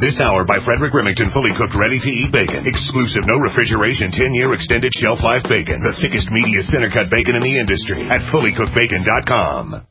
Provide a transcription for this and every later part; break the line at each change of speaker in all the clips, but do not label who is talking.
This hour by Frederick Remington, fully cooked, ready-to-eat bacon. Exclusive, no refrigeration, 10-year extended shelf life bacon. The thickest, meatiest, center-cut bacon in the industry at fullycookedbacon.com.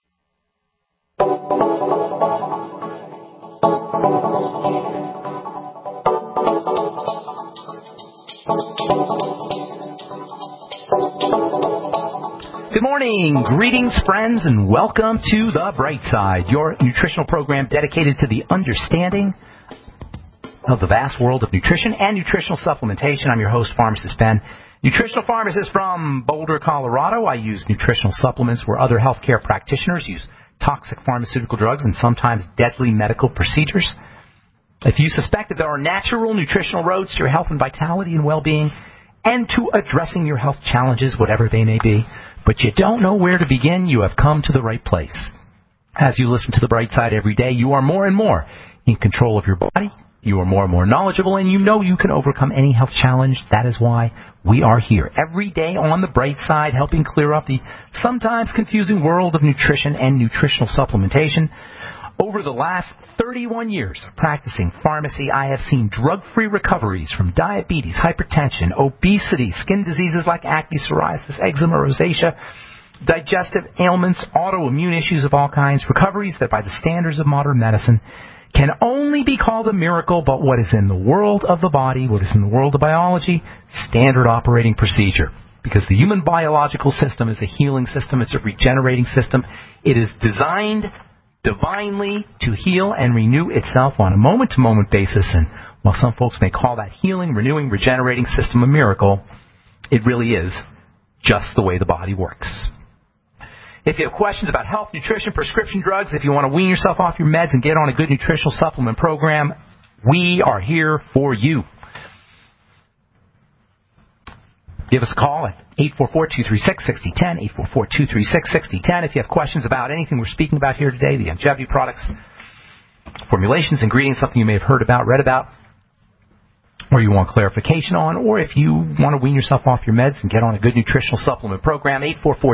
Good morning, greetings, friends, and welcome to The Bright Side, your nutritional program dedicated to the understanding of the vast world of nutrition and nutritional supplementation. I'm your host, Pharmacist Ben, nutritional pharmacist from Boulder, Colorado. I use nutritional supplements where other healthcare practitioners use toxic pharmaceutical drugs and sometimes deadly medical procedures. If you suspect that there are natural nutritional roads to your health and vitality and well-being and to addressing your health challenges, whatever they may be, but you don't know where to begin, you have come to the right place. As you listen to The Bright Side every day, you are more and more in control of your body, you are more and more knowledgeable, and you know you can overcome any health challenge. That is why we are here every day on The Bright Side, helping clear up the sometimes confusing world of nutrition and nutritional supplementation. Over the last 31 years of practicing pharmacy, I have seen drug-free recoveries from diabetes, hypertension, obesity, skin diseases like acne, psoriasis, eczema, rosacea, digestive ailments, autoimmune issues of all kinds, recoveries that by the standards of modern medicine can only be called a miracle, but what is in the world of the body, what is in the world of biology, standard operating procedure. Because the human biological system is a healing system, it's a regenerating system. It is designed divinely to heal and renew itself on a moment-to-moment basis. And while some folks may call that healing, renewing, regenerating system a miracle, it really is just the way the body works. If you have questions about health, nutrition, prescription drugs, if you want to wean yourself off your meds and get on a good nutritional supplement program, we are here for you. Give us a call at 844-236-6010, 844-236-6010. If you have questions about anything we're speaking about here today, the longevity products, formulations, ingredients, something you may have heard about, read about, or you want clarification on, or if you want to wean yourself off your meds and get on a good nutritional supplement program,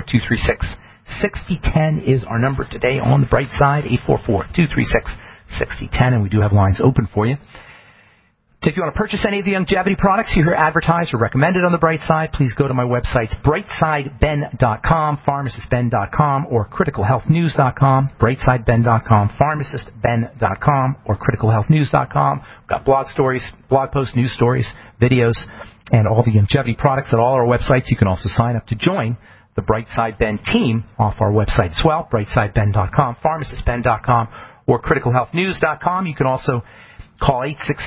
844-236-6010 is our number today on The Bright Side, 844-236-6010, and we do have lines open for you. So if you want to purchase any of the longevity products you hear advertised or recommended on The Bright Side, please go to my websites, brightsideben.com, pharmacistben.com, or criticalhealthnews.com, brightsideben.com, pharmacistben.com, or criticalhealthnews.com. We've got blog stories, blog posts, news stories, videos, and all the longevity products at all our websites. You can also sign up to join the Bright Side Ben team off our website as well, brightsideben.com, pharmacistben.com, or criticalhealthnews.com. You can also call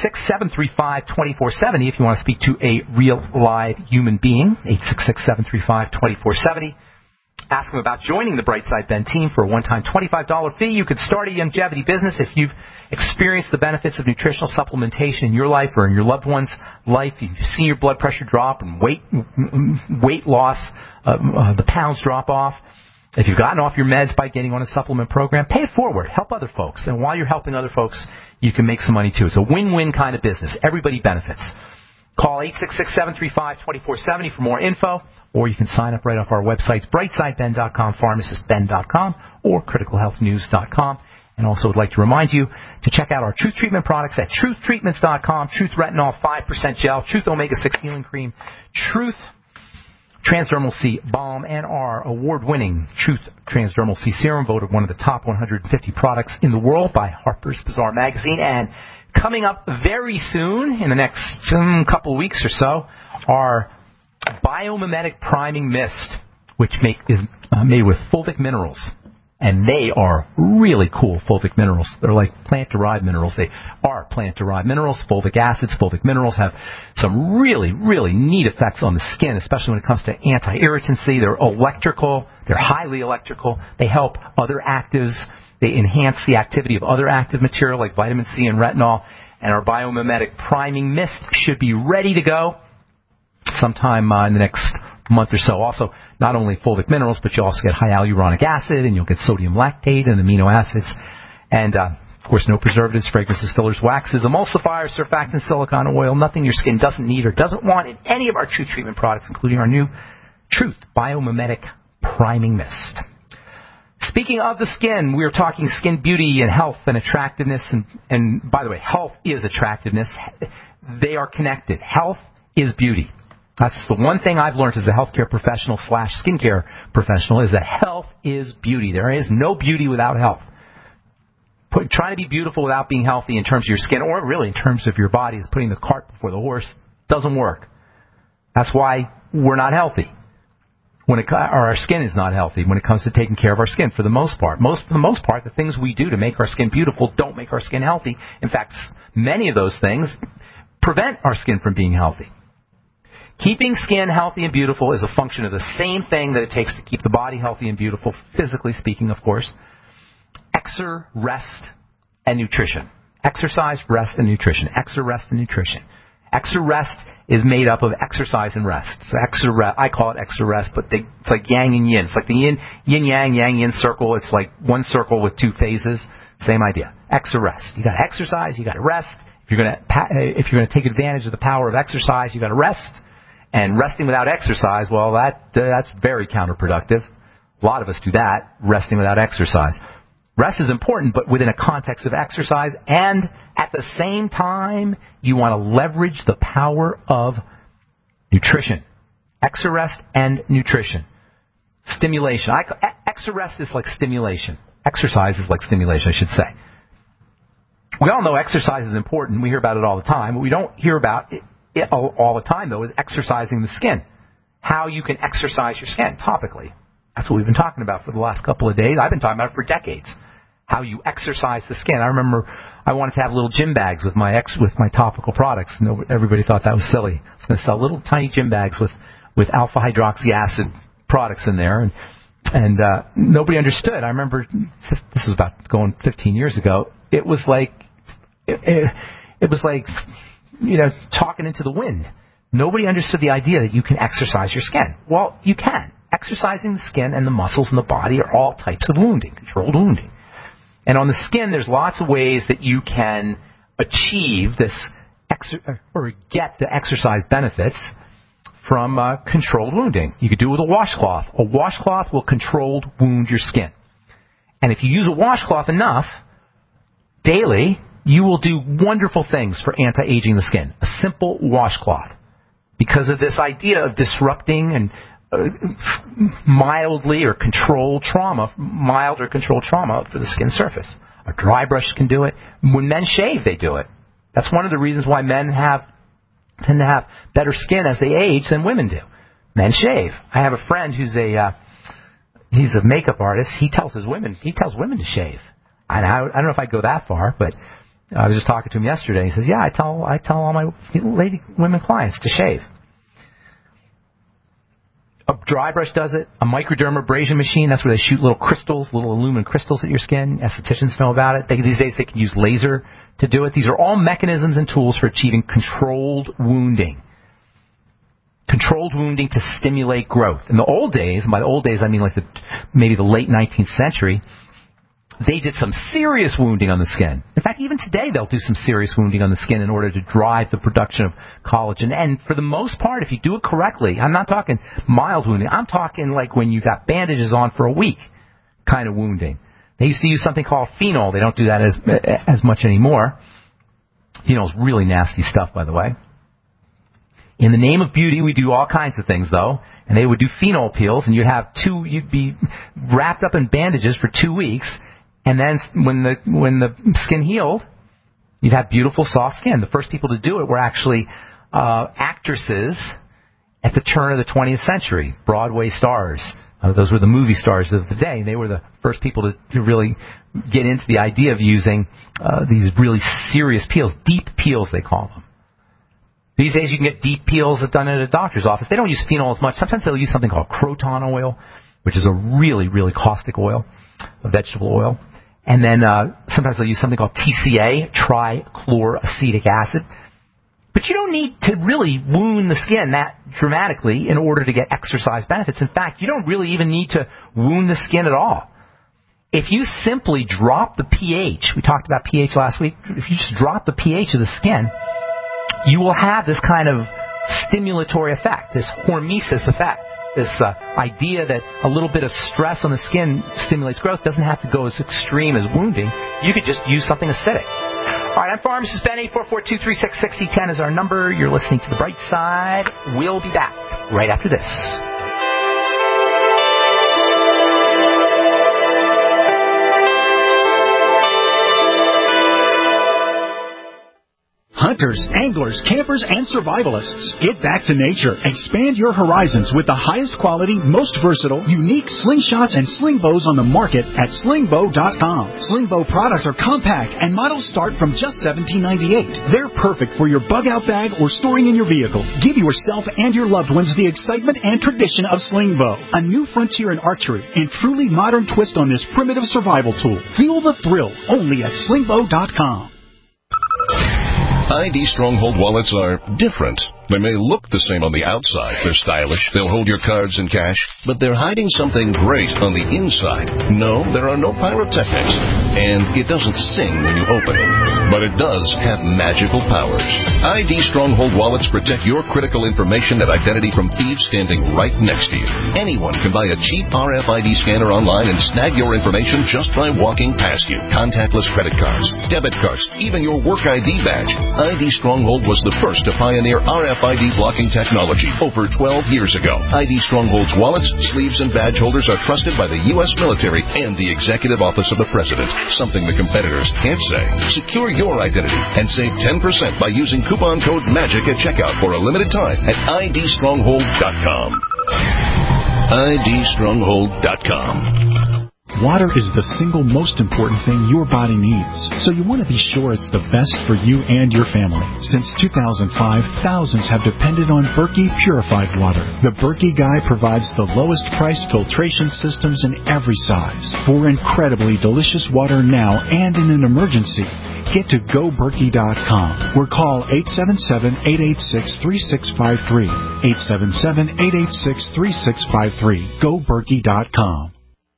866-735-2470 if you want to speak to a real live human being, 866-735-2470. Ask them about joining the Bright Side Ben team for a one-time $25 fee. You could start a longevity business if you've experienced the benefits of nutritional supplementation in your life or in your loved one's life. You've seen your blood pressure drop and weight loss, the pounds drop off. If you've gotten off your meds by getting on a supplement program, pay it forward. Help other folks. And while you're helping other folks, you can make some money too. It's a win-win kind of business. Everybody benefits. Call 866-735-2470 for more info, or you can sign up right off our websites, brightsideben.com, pharmacistben.com, or criticalhealthnews.com. And also would like to remind you to check out our Truth Treatment products at truthtreatments.com, Truth Retinol 5% Gel, Truth Omega-6 Healing Cream, Truth Transdermal C Balm, and our award-winning Truth Transdermal C Serum, voted one of the top 150 products in the world by Harper's Bazaar magazine. And coming up very soon, in the next couple of weeks or so, our Biomimetic Priming Mist, which is made with fulvic minerals. And they are really cool fulvic minerals. They're like plant-derived minerals. They are plant-derived minerals. Fulvic acids, fulvic minerals have some really, really neat effects on the skin, especially when it comes to anti-irritancy. They're electrical. They're highly electrical. They help other actives. They enhance the activity of other active material like vitamin C and retinol. And our Biomimetic Priming Mist should be ready to go sometime in the next month or so. Also, not only fulvic minerals, but you'll also get high hyaluronic acid, and you'll get sodium lactate and amino acids. And, of course, no preservatives, fragrances, fillers, waxes, emulsifiers, surfactants, silicone oil, nothing your skin doesn't need or doesn't want in any of our Truth Treatment products, including our new Truth Biomimetic Priming Mist. Speaking of the skin, we're talking skin beauty and health and attractiveness. And by the way, health is attractiveness. They are connected. Health is beauty. That's the one thing I've learned as a healthcare professional / skincare professional is that health is beauty. There is no beauty without health. Trying to be beautiful without being healthy in terms of your skin, or really in terms of your body, is putting the cart before the horse. Doesn't work. That's why we're not healthy. Or our skin is not healthy when it comes to taking care of our skin, for the most part. For the most part, the things we do to make our skin beautiful don't make our skin healthy. In fact, many of those things prevent our skin from being healthy. Keeping skin healthy and beautiful is a function of the same thing that it takes to keep the body healthy and beautiful, physically speaking, of course. Rest, and nutrition. Exercise, rest, and nutrition. Rest, and nutrition. Rest is made up of exercise and rest. So I call it rest, but it's like yang and yin. It's like the yin-yang, yang-yin circle. It's like one circle with two phases. Same idea. Rest. You got to exercise. You got to rest. If you're going to take advantage of the power of exercise, you got to rest. And resting without exercise, well, that's very counterproductive. A lot of us do that, resting without exercise. Rest is important, but within a context of exercise, and at the same time, you want to leverage the power of nutrition. Rest and nutrition. Stimulation. Rest is like stimulation. Exercise is like stimulation, I should say. We all know exercise is important. We hear about it all the time. What we don't hear about it all the time, though, is exercising the skin. How you can exercise your skin topically. That's what we've been talking about for the last couple of days. I've been talking about it for decades. How you exercise the skin. I remember I wanted to have little gym bags with my topical products. And everybody thought that was silly. I was going to sell little tiny gym bags with alpha hydroxy acid products in there, and nobody understood. I remember this was about going 15 years ago. It was like talking into the wind. Nobody understood the idea that you can exercise your skin. Well, you can. Exercising the skin and the muscles in the body are all types of wounding, controlled wounding. And on the skin, there's lots of ways that you can achieve this or get the exercise benefits from controlled wounding. You could do it with a washcloth. A washcloth will controlled wound your skin. And if you use a washcloth enough daily, you will do wonderful things for anti-aging the skin. A simple washcloth. Because of this idea of disrupting and mild or controlled trauma for the skin surface. A dry brush can do it. When men shave, they do it. That's one of the reasons why men tend to have better skin as they age than women do. Men shave. I have a friend who's he's a makeup artist. He tells women to shave. And I don't know if I'd go that far, but I was just talking to him yesterday. He says, "Yeah, I tell all my women clients to shave." A dry brush does it. A microdermabrasion machine, that's where they shoot little aluminum crystals at your skin. Estheticians know about it. These days they can use laser to do it. These are all mechanisms and tools for achieving controlled wounding. Controlled wounding to stimulate growth. In the old days, and by the old days I mean like maybe the late 19th century, they did some serious wounding on the skin. In fact, even today they'll do some serious wounding on the skin in order to drive the production of collagen. And for the most part, if you do it correctly, I'm not talking mild wounding. I'm talking like when you got bandages on for a week kind of wounding. They used to use something called phenol. They don't do that as much anymore. Phenol is really nasty stuff, by the way. In the name of beauty, we do all kinds of things, though. And they would do phenol peels, and you'd be wrapped up in bandages for 2 weeks. And then when the skin healed, you'd have beautiful, soft skin. The first people to do it were actually actresses at the turn of the 20th century, Broadway stars. Those were the movie stars of the day. They were the first people to really get into the idea of using these really serious peels, deep peels they call them. These days you can get deep peels done at a doctor's office. They don't use phenol as much. Sometimes they'll use something called croton oil, which is a really, really caustic oil, a vegetable oil. And then sometimes they'll use something called TCA, trichloroacetic acid. But you don't need to really wound the skin that dramatically in order to get exercise benefits. In fact, you don't really even need to wound the skin at all. If you simply drop the pH, we talked about pH last week, if you just drop the pH of the skin, you will have this kind of stimulatory effect, this hormesis effect. This idea that a little bit of stress on the skin stimulates growth doesn't have to go as extreme as wounding. You could just use something acidic. All right, I'm Pharmacist Ben. 844-236-6010 is our number. You're listening to The Bright Side. We'll be back right after this.
Hunters, anglers, campers, and survivalists. Get back to nature. Expand your horizons with the highest quality, most versatile, unique slingshots and sling bows on the market at slingbow.com. Slingbow products are compact and models start from just $17.98. They're perfect for your bug-out bag or storing in your vehicle. Give yourself and your loved ones the excitement and tradition of Slingbow, a new frontier in archery and truly modern twist on this primitive survival tool. Feel the thrill only at slingbow.com.
ID Stronghold wallets are different. They may look the same on the outside. They're stylish. They'll hold your cards and cash. But they're hiding something great on the inside. No, there are no pyrotechnics. And it doesn't sing when you open it. But it does have magical powers. ID Stronghold wallets protect your critical information and identity from thieves standing right next to you. Anyone can buy a cheap RFID scanner online and snag your information just by walking past you. Contactless credit cards, debit cards, even your work ID badge. ID Stronghold was the first to pioneer RFID blocking technology over 12 years ago. ID Stronghold's wallets, sleeves, and badge holders are trusted by the U.S. military and the Executive Office of the President, something the competitors can't say. Secure your identity and save 10% by using coupon code MAGIC at checkout for a limited time at idstronghold.com. idstronghold.com.
Water is the single most important thing your body needs, so you want to be sure it's the best for you and your family. Since 2005, thousands have depended on Berkey purified water. The Berkey Guy provides the lowest priced filtration systems in every size for incredibly delicious water now and in an emergency. Get to GoBerkey.com or call 877-886-3653. 877-886-3653. GoBerkey.com.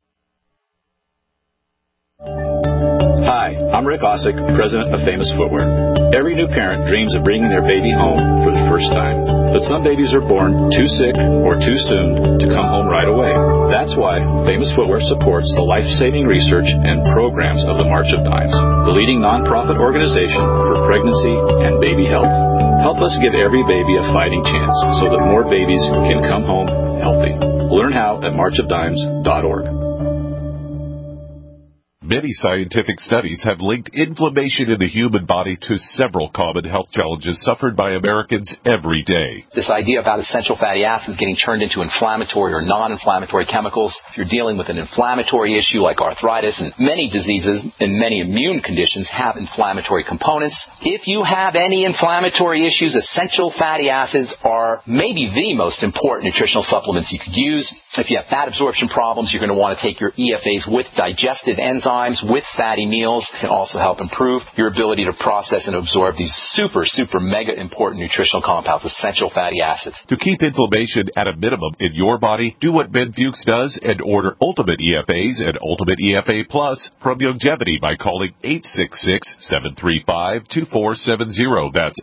Hi, I'm Rick Osick, president of Famous Footwear. Every new parent dreams of bringing their baby home for the first time. But some babies are born too sick or too soon to come home right away. That's why Famous Footwear supports the life-saving research and programs of the March of Dimes, the leading nonprofit organization for pregnancy and baby health. Help us give every baby a fighting chance so that more babies can come home healthy. Learn how at marchofdimes.org.
Many scientific studies have linked inflammation in the human body to several common health challenges suffered by Americans every day.
This idea about essential fatty acids getting turned into inflammatory or non-inflammatory chemicals, if you're dealing with an inflammatory issue like arthritis, and many diseases and many immune conditions have inflammatory components. If you have any inflammatory issues, essential fatty acids are maybe the most important nutritional supplements you could use. If you have fat absorption problems, you're going to want to take your EFAs with digestive enzymes, with fatty meals. It can also help improve your ability to process and absorb these super mega important nutritional compounds, essential fatty acids.
To keep inflammation at a minimum in your body, do what Ben Fuchs does and order Ultimate EFAs and Ultimate EFA Plus from Youngevity by calling 866-735-2470. That's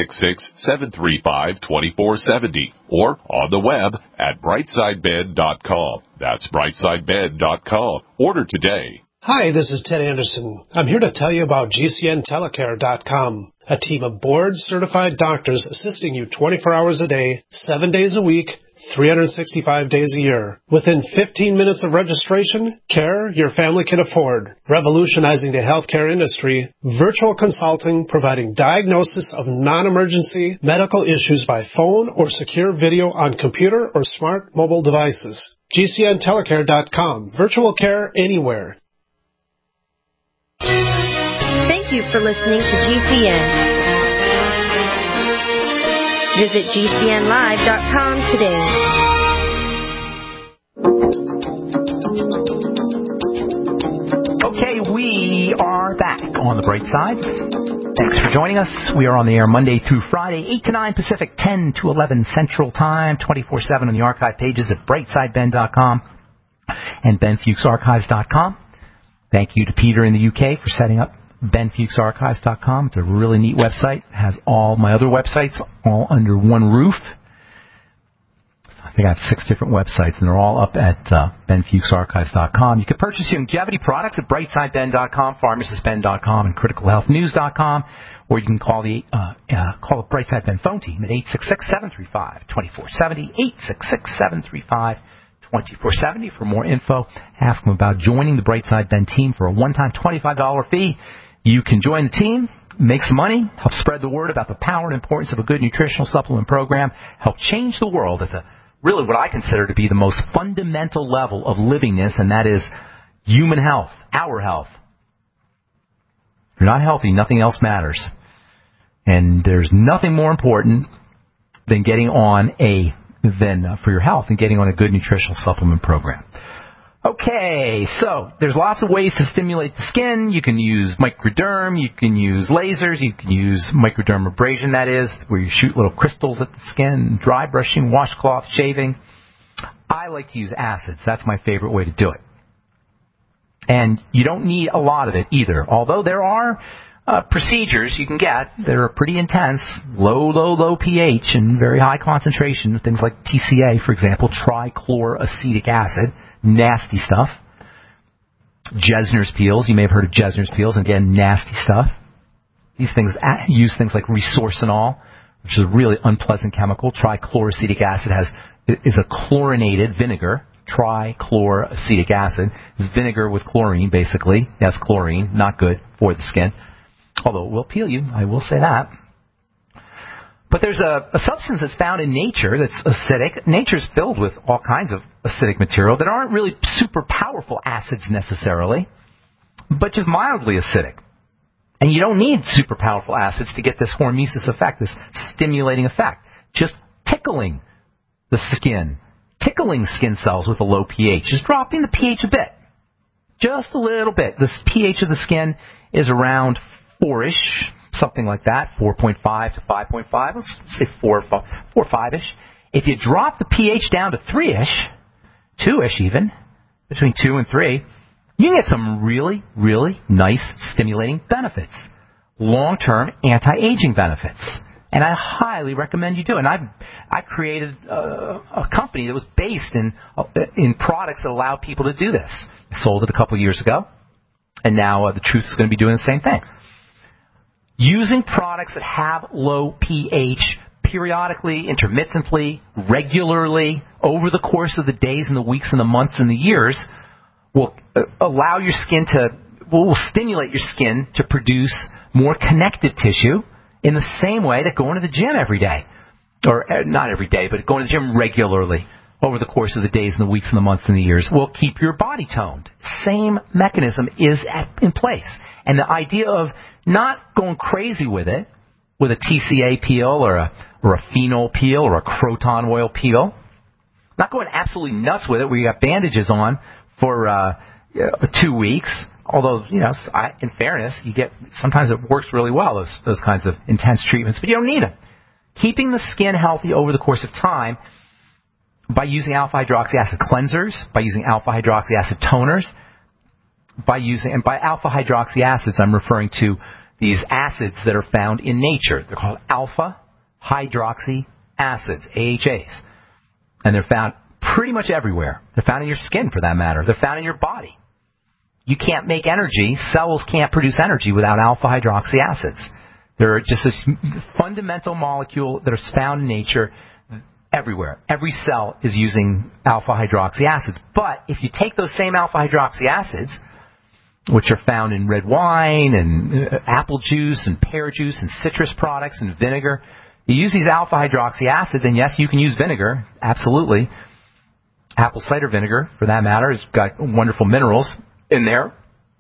866-735-2470. Or on the web at brightsidebed.com. That's brightsidebed.com. Order today.
Hi, this is Ted Anderson. I'm here to tell you about GCNtelecare.com, a team of board-certified doctors assisting you 24 hours a day, 7 days a week, 365 days a year. Within 15 minutes of registration, care your family can afford. Revolutionizing the healthcare industry, virtual consulting providing diagnosis of non-emergency medical issues by phone or secure video on computer or smart mobile devices. GCNtelecare.com. Virtual care anywhere.
Thank you for listening to GCN. Visit GCNlive.com today.
Okay, we are back on the bright side. Thanks for joining us. We are on the air Monday through Friday, 8 to 9 Pacific, 10 to 11 Central Time, 24/7 on the archive pages at brightsideben.com and benfuchsarchives.com. Thank you to Peter in the UK for setting up benfuchsarchives.com. It's a really neat website. It has all my other websites all under one roof. I got 6 different websites, and they're all up at benfuchsarchives.com. You can purchase your longevity products at brightsideben.com, pharmacistben.com, and criticalhealthnews.com, or you can call the Brightside Ben phone team at 866-735-2470, 866-735-2470 for more info. Ask them about joining the Brightside Ben team for a one-time $25 fee. You can join the team, make some money, help spread the word about the power and importance of a good nutritional supplement program, help change the world at the really what I consider to be the most fundamental level of livingness, and that is human health, our health. If you're not healthy, nothing else matters. And there's nothing more important than getting on for your health and getting on a good nutritional supplement program. Okay, so there's lots of ways to stimulate the skin. You can use microderm, you can use lasers, you can use microdermabrasion, that is, where you shoot little crystals at the skin, dry brushing, washcloth, shaving. I like to use acids. That's my favorite way to do it. And you don't need a lot of it either, although there are procedures you can get that are pretty intense, low pH and very high concentration, things like TCA, for example, trichloroacetic acid. Nasty stuff. Jesner's peels. You may have heard of Jesner's peels. Again, nasty stuff. These things use things like resorcinol, which is a really unpleasant chemical. Trichloroacetic acid is a chlorinated vinegar. Trichloroacetic acid is vinegar with chlorine, basically. Yes, chlorine. Not good for the skin. Although it will peel you. I will say that. But there's a substance that's found in nature that's acidic. Nature's filled with all kinds of acidic material that aren't really super powerful acids necessarily, but just mildly acidic. And you don't need super powerful acids to get this hormesis effect, this stimulating effect. Just tickling the skin, tickling skin cells with a low pH, just dropping the pH a bit, just a little bit. The pH of the skin is around 4-ish. Something like that, 4.5 to 5.5. Let's say 4 or 5-ish. If you drop the pH down to 3-ish, 2-ish even, between 2 and 3, you can get some really, really nice stimulating benefits. Long-term anti-aging benefits. And I highly recommend you do it. And I created a company that was based in products that allow people to do this. I sold it a couple years ago. And now the Truth is going to be doing the same thing. Using products that have low pH periodically, intermittently, regularly, over the course of the days and the weeks and the months and the years will allow your skin will stimulate your skin to produce more connective tissue in the same way that going to the gym every day, or not every day, but going to the gym regularly over the course of the days and the weeks and the months and the years will keep your body toned. Same mechanism is in place. And the idea of not going crazy with it, with a TCA peel or a phenol peel or a croton oil peel, not going absolutely nuts with it where you got bandages on for 2 weeks. Although, in fairness, sometimes it works really well, those kinds of intense treatments, but you don't need them. Keeping the skin healthy over the course of time by using alpha-hydroxy acid cleansers, by using alpha-hydroxy acid toners, by alpha-hydroxy acids, I'm referring to these acids that are found in nature. They're called alpha-hydroxy acids, AHAs. And they're found pretty much everywhere. They're found in your skin, for that matter. They're found in your body. You can't make energy. Cells can't produce energy without alpha-hydroxy acids. They're just this fundamental molecule that is found in nature everywhere. Every cell is using alpha-hydroxy acids. But if you take those same alpha-hydroxy acids, which are found in red wine and apple juice and pear juice and citrus products and vinegar, you use these alpha-hydroxy acids, and yes, you can use vinegar, absolutely. Apple cider vinegar, for that matter, has got wonderful minerals in there.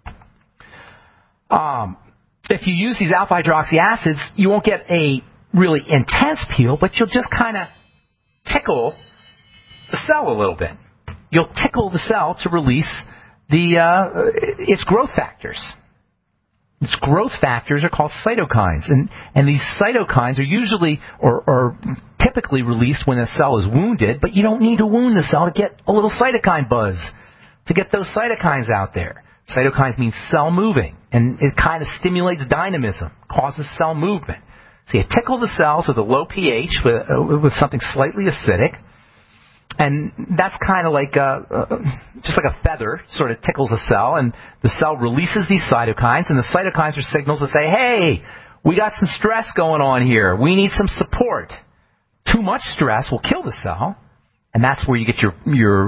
If you use these alpha-hydroxy acids, you won't get a really intense peel, but you'll just kind of tickle the cell a little bit. You'll tickle the cell to release its growth factors. Its growth factors are called cytokines, and these cytokines are usually or typically released when a cell is wounded, but you don't need to wound the cell to get a little cytokine buzz, to get those cytokines out there. Cytokines mean cell moving, and it kind of stimulates dynamism, causes cell movement. So you tickle the cells with a low pH, with something slightly acidic, And that's kind of like just like a feather sort of tickles a cell, and the cell releases these cytokines, and the cytokines are signals that say, hey, we got some stress going on here. We need some support. Too much stress will kill the cell, and that's where you get your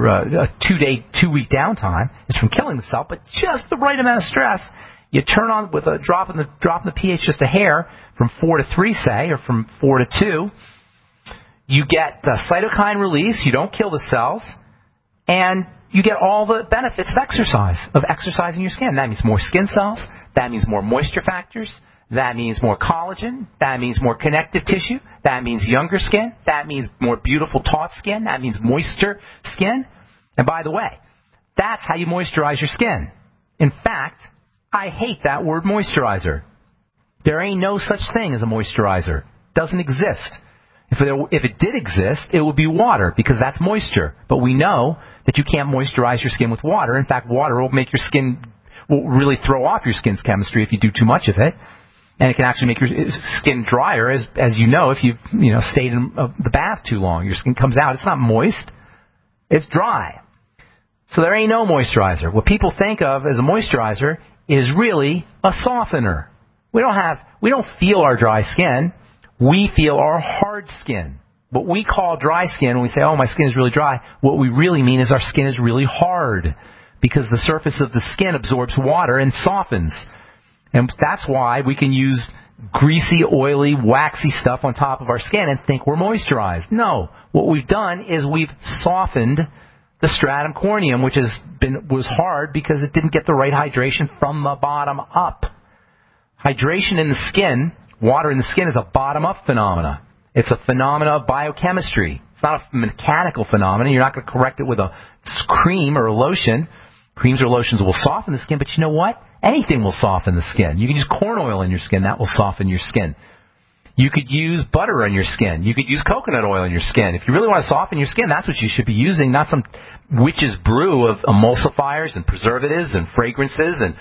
2-week downtime. It's from killing the cell, but just the right amount of stress. You turn on with a drop in the pH just a hair, from 4 to 3, say, or from 4 to 2. You get the cytokine release. You don't kill the cells, and you get all the benefits of exercising your skin. That means more skin cells. That means more moisture factors. That means more collagen. That means more connective tissue. That means younger skin. That means more beautiful, taut skin. That means moisture skin. And by the way, that's how you moisturize your skin. In fact, I hate that word moisturizer. There ain't no such thing as a moisturizer. It doesn't exist. If it did exist, it would be water, because that's moisture. But we know that you can't moisturize your skin with water. In fact, water will make your skin, will really throw off your skin's chemistry if you do too much of it. And it can actually make your skin drier, as you know, if you've stayed in the bath too long. Your skin comes out. It's not moist. It's dry. So there ain't no moisturizer. What people think of as a moisturizer is really a softener. We don't feel our dry skin. We feel our hard skin. What we call dry skin, when we say, oh, my skin is really dry, what we really mean is our skin is really hard, because the surface of the skin absorbs water and softens. And that's why we can use greasy, oily, waxy stuff on top of our skin and think we're moisturized. No. What we've done is we've softened the stratum corneum, which was hard because it didn't get the right hydration from the bottom up. Hydration in the skin, water in the skin, is a bottom-up phenomena. It's a phenomena of biochemistry. It's not a mechanical phenomenon. You're not going to correct it with a cream or a lotion. Creams or lotions will soften the skin, but you know what? Anything will soften the skin. You can use corn oil in your skin. That will soften your skin. You could use butter on your skin. You could use coconut oil in your skin. If you really want to soften your skin, that's what you should be using, not some witch's brew of emulsifiers and preservatives and fragrances and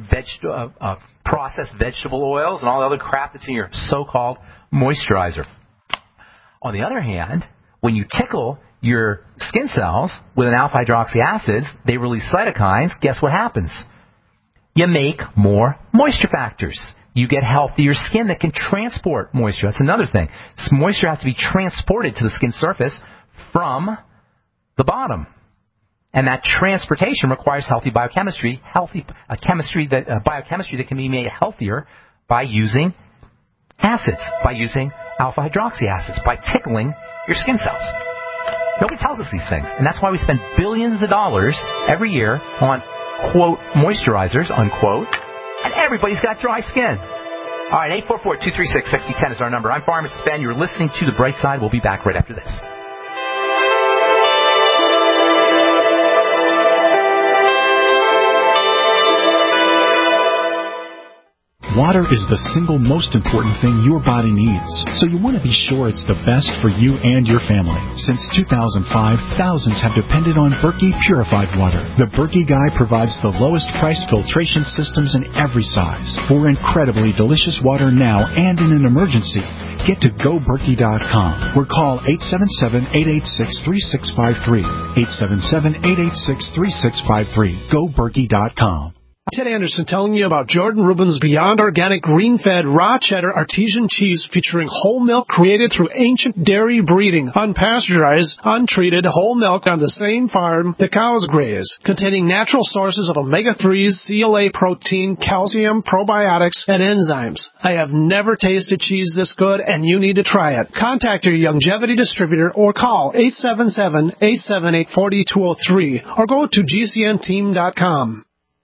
processed vegetable oils and all the other crap that's in your so-called moisturizer. On the other hand, when you tickle your skin cells with an alpha-hydroxy acid, they release cytokines. Guess what happens? You make more moisture factors. You get healthier skin that can transport moisture. That's another thing. This moisture has to be transported to the skin surface from the bottom. And that transportation requires healthy biochemistry, biochemistry that can be made healthier by using acids, by using alpha-hydroxy acids, by tickling your skin cells. Nobody tells us these things. And that's why we spend billions of dollars every year on, quote, moisturizers, unquote, and everybody's got dry skin. All right, 844-236-6010 is our number. I'm Pharmacist Ben. You're listening to The Bright Side. We'll be back right after this.
Water is the single most important thing your body needs, so you want to be sure it's the best for you and your family. Since 2005, thousands have depended on Berkey Purified Water. The Berkey Guy provides the lowest priced filtration systems in every size. For incredibly delicious water now and in an emergency, get to GoBerkey.com or call 877-886-3653. 877-886-3653. GoBerkey.com.
Ted Anderson telling you about Jordan Rubin's Beyond Organic Green-Fed Raw Cheddar Artesian Cheese featuring whole milk created through ancient dairy breeding, unpasteurized, untreated whole milk on the same farm the cows graze, containing natural sources of omega-3s, CLA protein, calcium, probiotics, and enzymes. I have never tasted cheese this good, and you need to try it. Contact your Youngevity distributor or call 877-878-4203 or go to GCNteam.com.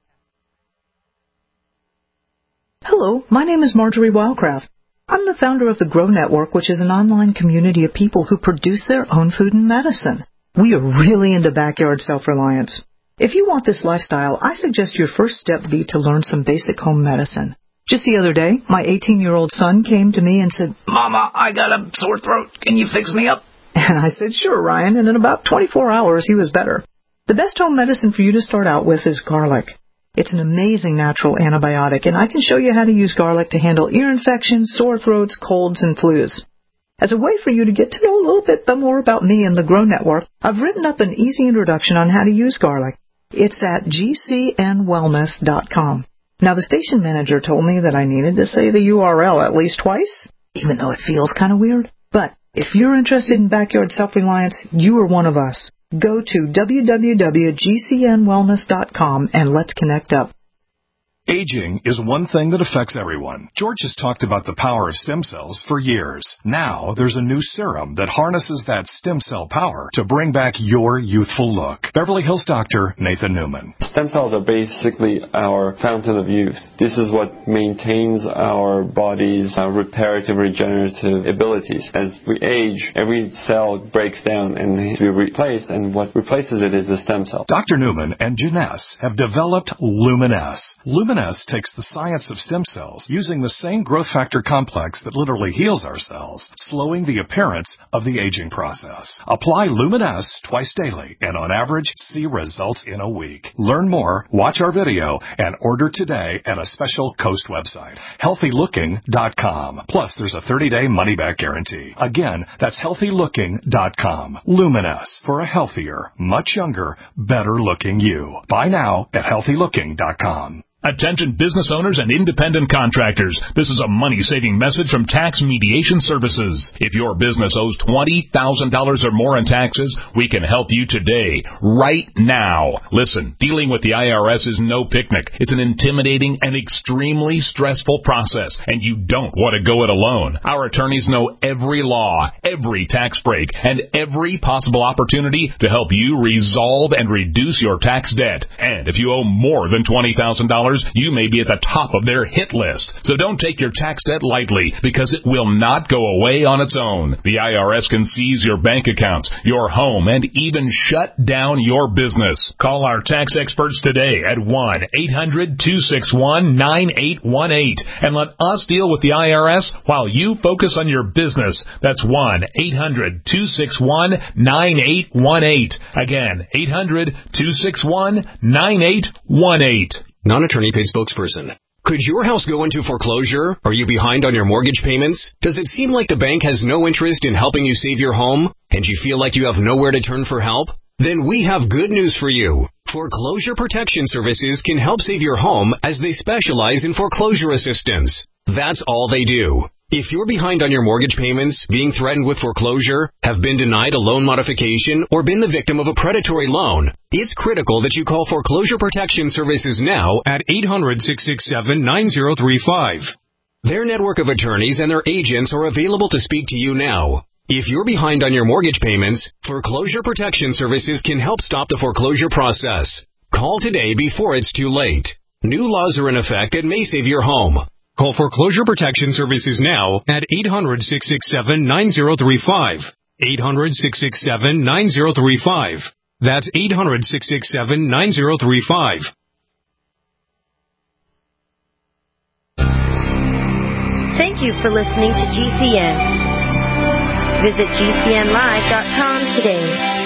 Hello, my name is Marjorie Wildcraft. I'm the founder of the Grow Network, which is an online community of people who produce their own food and medicine. We are really into backyard self-reliance. If you want this lifestyle, I suggest your first step be to learn some basic home medicine. Just the other day, my 18-year-old son came to me and said, Mama, I got a sore throat. Can you fix me up? And I said, sure, Ryan, and in about 24 hours, he was better. The best home medicine for you to start out with is garlic. It's an amazing natural antibiotic, and I can show you how to use garlic to handle ear infections, sore throats, colds, and flus. As a way for you to get to know a little bit more about me and the Grow Network, I've written up an easy introduction on how to use garlic. It's at gcnwellness.com. Now, the station manager told me that I needed to say the URL at least twice, even though it feels kind of weird. But if you're interested in backyard self-reliance, you are one of us. Go to www.gcnwellness.com and let's connect up.
Aging is one thing that affects everyone. George has talked about the power of stem cells for years. Now, there's a new serum that harnesses that stem cell power to bring back your youthful look. Beverly Hills doctor Nathan Newman.
Stem cells are basically our fountain of youth. This is what maintains our body's reparative, regenerative abilities. As we age, every cell breaks down and needs to be replaced, and what replaces it is the stem cell.
Dr. Newman and Janess have developed Luminesce. Luminesce takes the science of stem cells using the same growth factor complex that literally heals our cells, slowing the appearance of the aging process. Apply Luminesce twice daily and on average see results in a week. Learn more, watch our video, and order today at a special Coast website, healthylooking.com. Plus, there's a 30-day money-back guarantee. Again, that's healthylooking.com. Luminesce for a healthier, much younger, better-looking you. Buy now at healthylooking.com.
Attention business owners and independent contractors. This is a money-saving message from Tax Mediation Services. If your business owes $20,000 or more in taxes, we can help you today, right now. Listen, dealing with the IRS is no picnic. It's an intimidating and extremely stressful process, and you don't want to go it alone. Our attorneys know every law, every tax break, and every possible opportunity to help you resolve and reduce your tax debt. And if you owe more than $20,000, you may be at the top of their hit list. So don't take your tax debt lightly, because it will not go away on its own. The IRS can seize your bank accounts, your home, and even shut down your business. Call our tax experts today at 1-800-261-9818 and let us deal with the IRS while you focus on your business. That's 1-800-261-9818. Again, 800-261-9818.
Non-attorney-paid spokesperson. Could your house go into foreclosure? Are you behind on your mortgage payments? Does it seem like the bank has no interest in helping you save your home, and you feel like you have nowhere to turn for help? Then we have good news for you. Foreclosure Protection Services can help save your home, as they specialize in foreclosure assistance. That's all they do. If you're behind on your mortgage payments, being threatened with foreclosure, have been denied a loan modification, or been the victim of a predatory loan, it's critical that you call Foreclosure Protection Services now at 800-667-9035. Their network of attorneys and their agents are available to speak to you now. If you're behind on your mortgage payments, Foreclosure Protection Services can help stop the foreclosure process. Call today before it's too late. New laws are in effect that may save your home. Call Foreclosure Protection Services now at 800-667-9035. 800-667-9035. That's 800-667-9035.
Thank you for listening to GCN. Visit GCNlive.com today.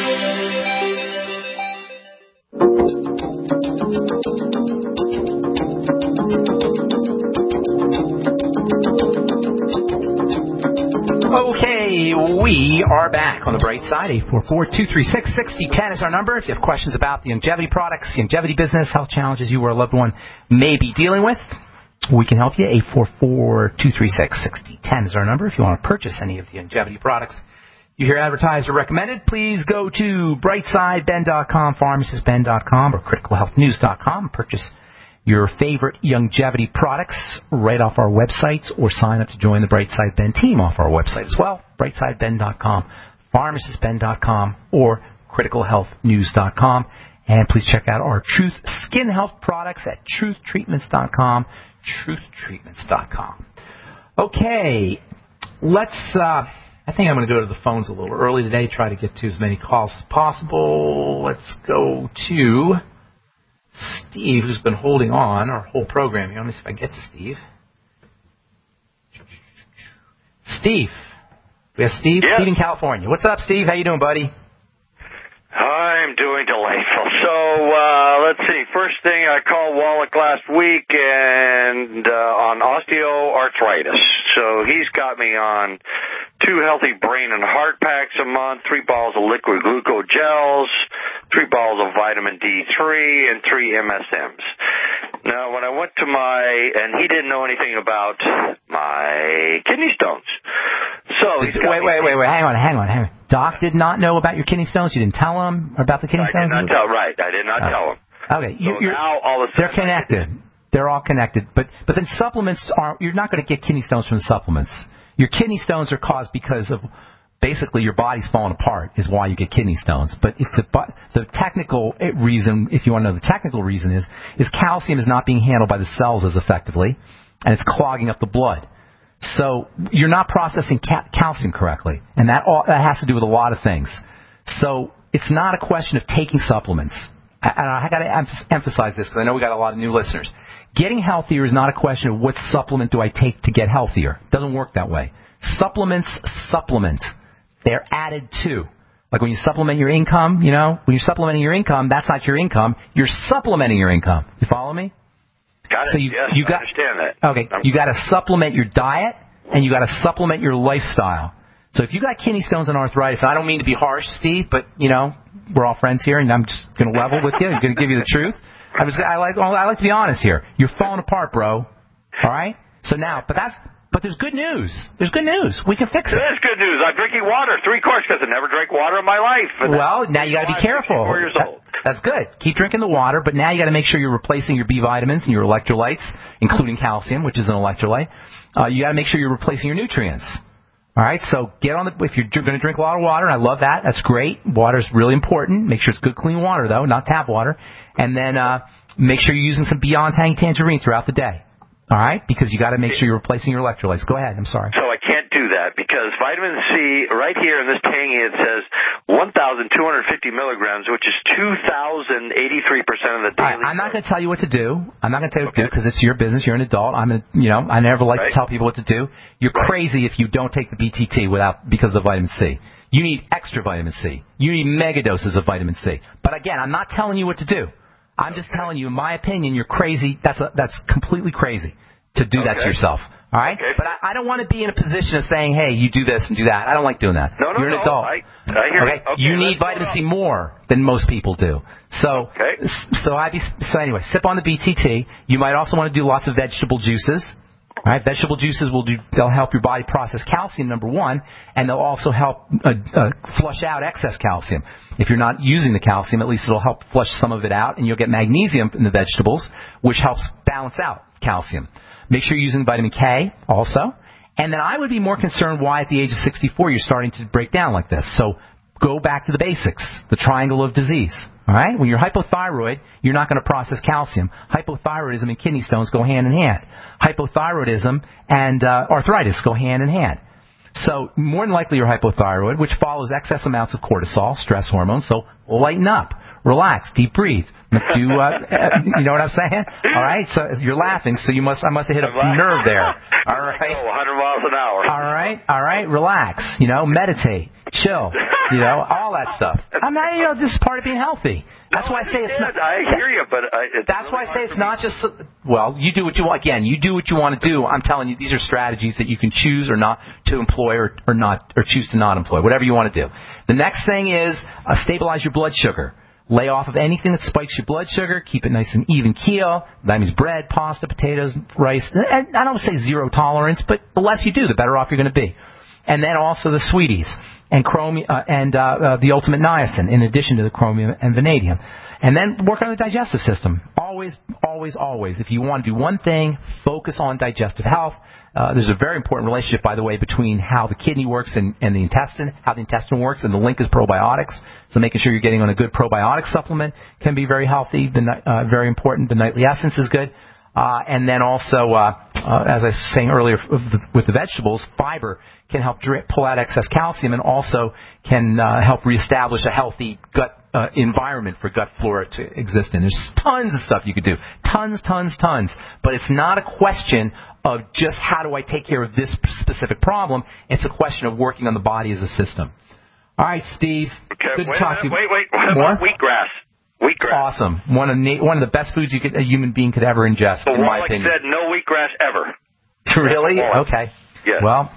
Okay, we are back on the bright side. 844-236-6010 is our number. If you have questions about the longevity products, the longevity business, health challenges you or a loved one may be dealing with, we can help you. 844-236-6010 is our number. If you want to purchase any of the longevity products you hear advertised or recommended, please go to brightsideben.com, pharmacistben.com, or criticalhealthnews.com. Purchase your favorite longevity products right off our websites, or sign up to join the Brightside Ben team off our website as well, brightsideben.com, pharmacistben.com, or criticalhealthnews.com. And please check out our Truth Skin Health products at truthtreatments.com, truthtreatments.com. Okay, let's, I think I'm going to go to the phones a little early today, try to get to as many calls as possible. Let's go to Steve, who's been holding on our whole program here. Let me see if I can get to Steve. Steve. We have Steve. Yep. Steve in California. What's up, Steve? How you doing, buddy?
I'm doing delightful. So, let's see. First thing, I called Wallach last week and on osteoarthritis. So he's got me on 2 healthy brain and heart packs a month, 3 bottles of liquid glucose gels, 3 bottles of vitamin D3, and 3 MSMs. Now, when I went to and he didn't know anything about my kidney stones. So he's got
wait, hang on. Doc did not know about your kidney stones? You didn't tell him about the kidney stones?
I did not tell him.
Okay,
so now all of a sudden
they're connected. They're all connected. But then supplements you're not going to get kidney stones from the supplements. Your kidney stones are caused because of basically your body's falling apart is why you get kidney stones. But if the technical reason, if you want to know the technical reason is calcium is not being handled by the cells as effectively, and it's clogging up the blood. So you're not processing calcium correctly, and that has to do with a lot of things. So it's not a question of taking supplements. And I got to emphasize this because I know we got a lot of new listeners. Getting healthier is not a question of what supplement do I take to get healthier. It doesn't work that way. Supplements supplement. They're added to. Like when you supplement your income, when you're supplementing your income, that's not your income. You're supplementing your income. You follow me?
Got it.
So
I understand that.
Okay. You got to supplement your diet and you got to supplement your lifestyle. So if you got kidney stones and arthritis, I don't mean to be harsh, Steve, but we're all friends here, and I'm just going to level with you. I'm going to give you the truth. I like to be honest here. You're falling apart, bro. All right. So now, but there's good news. There's good news. We can fix it.
There's good news. I'm drinking water 3 quarts because I never drank water in my life.
Well, now you got to be careful.
4 years old.
That's good. Keep drinking the water, but now you got to make sure you're replacing your B vitamins and your electrolytes, including calcium, which is an electrolyte. You got to make sure you're replacing your nutrients. All right, so if you're going to drink a lot of water, and I love that, that's great. Water's really important. Make sure it's good, clean water, though, not tap water. And then make sure you're using some Beyond Tangy Tangerine throughout the day. All right, because you got to make sure you're replacing your electrolytes. Go ahead. I'm sorry.
So I can't do that because vitamin C, right here in this Tangy, it says 1,250 milligrams, which is 2,083% of the daily.
I'm not going to tell you what to do. I'm not going to tell you what to do because it's your business. You're an adult. I never like to tell people what to do. You're crazy if you don't take the BTT because of the vitamin C. You need extra vitamin C. You need mega doses of vitamin C. But again, I'm not telling you what to do. I'm just telling you, in my opinion, you're crazy. That's completely crazy to do that to yourself. All right? Okay. But I don't want to be in a position of saying, hey, you do this and do that. I don't like doing that.
No,
you're an adult.
I hear you. Okay,
you need vitamin C more than most people do. So anyway, sip on the BTT. You might also want to do lots of vegetable juices. All right, vegetable juices they'll help your body process calcium, number one, and they'll also help flush out excess calcium. If you're not using the calcium, at least it'll help flush some of it out, and you'll get magnesium in the vegetables, which helps balance out calcium. Make sure you're using vitamin K also. And then I would be more concerned why at the age of 64 you're starting to break down like this. So go back to the basics, the triangle of disease. All right? When you're hypothyroid, you're not going to process calcium. Hypothyroidism and kidney stones go hand in hand. Hypothyroidism and arthritis go hand in hand. So more than likely you're hypothyroid, which follows excess amounts of cortisol, stress hormones. So lighten up, relax, deep breathe. You know what I'm saying? All right. So you're laughing. So I must have hit a nerve there. All right.
100 miles an hour.
All right. Relax. meditate, chill. All that stuff. I'm not. This is part of being healthy. That's why I say it's not.
I hear you, but
that's why I say it's not just. Well, you do what you want. Again, you do what you want to do. I'm telling you, these are strategies that you can choose or not to employ, or choose to not employ. Whatever you want to do. The next thing is stabilize your blood sugar. Lay off of anything that spikes your blood sugar. Keep it nice and even keel. That means bread, pasta, potatoes, rice. And I don't say zero tolerance, but the less you do, the better off you're going to be. And then also the sweeties and the ultimate niacin, in addition to the chromium and vanadium. And then work on the digestive system. Always, always, always. If you want to do one thing, focus on digestive health. There's a very important relationship, by the way, between how the kidney works and the intestine, how the intestine works, and the link is probiotics. So making sure you're getting on a good probiotic supplement can be very healthy, very important. The nightly essence is good. And then also, as I was saying earlier, with the vegetables, fiber can help pull out excess calcium and also can help reestablish a healthy gut environment for gut flora to exist in. There's tons of stuff you could do. Tons. But it's not a question of just how do I take care of this specific problem. It's a question of working on the body as a system. All right, Steve.
Okay,
good to talk to you.
Wait. More? Wheatgrass.
Awesome. One of the best foods a human being could ever ingest, in my opinion.
Wallach said no wheatgrass ever.
Really? Okay.
Yes.
Well,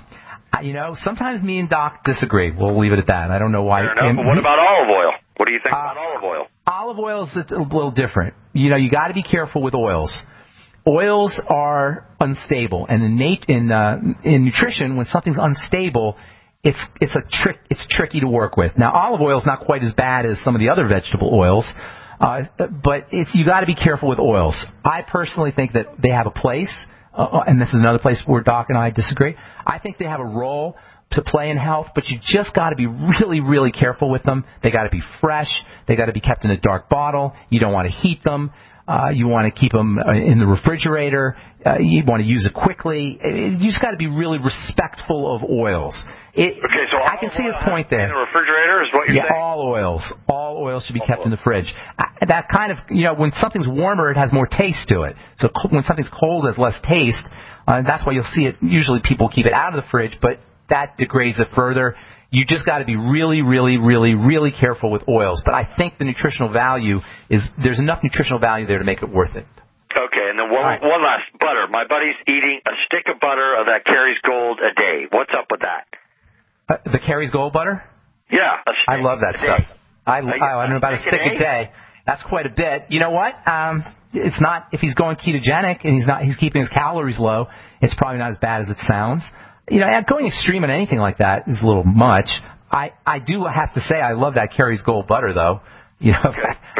Sometimes me and Doc disagree. We'll leave it at that. I don't know why.
Fair enough. But what about olive oil? What do you think about olive oil?
Olive oil is a little different. You got to be careful with oils. Oils are unstable, and in nutrition, when something's unstable, it's tricky to work with. Now, olive oil is not quite as bad as some of the other vegetable oils, but you got to be careful with oils. I personally think that they have a place, and this is another place where Doc and I disagree. I think they have a role to play in health, but you just got to be really, really careful with them. They got to be fresh. They got to be kept in a dark bottle. You don't want to heat them. You want to keep them in the refrigerator. You want to use it quickly. You just got to be really respectful of oils.
So
I can see his point there.
In the refrigerator is what you're saying?
Yeah, all oils should be kept in the fridge. That kind of, when something's warmer, it has more taste to it. So when something's cold, it has less taste. That's why you'll see it. Usually people keep it out of the fridge, but that degrades it further. You just got to be really, really, really, really careful with oils. But I think the nutritional value there's enough nutritional value there to make it worth it.
Okay, and then one last, butter. My buddy's eating a stick of butter of that Kerry's Gold a day. What's up with that?
The Kerry's Gold butter?
Yeah, a stick.
I love that stuff. I know about a stick a day. That's quite a bit. You know what? It's not, if he's going ketogenic and he's keeping his calories low, it's probably not as bad as it sounds. Going extreme on anything like that is a little much. I do have to say I love that Kerry's Gold butter, though. He doesn't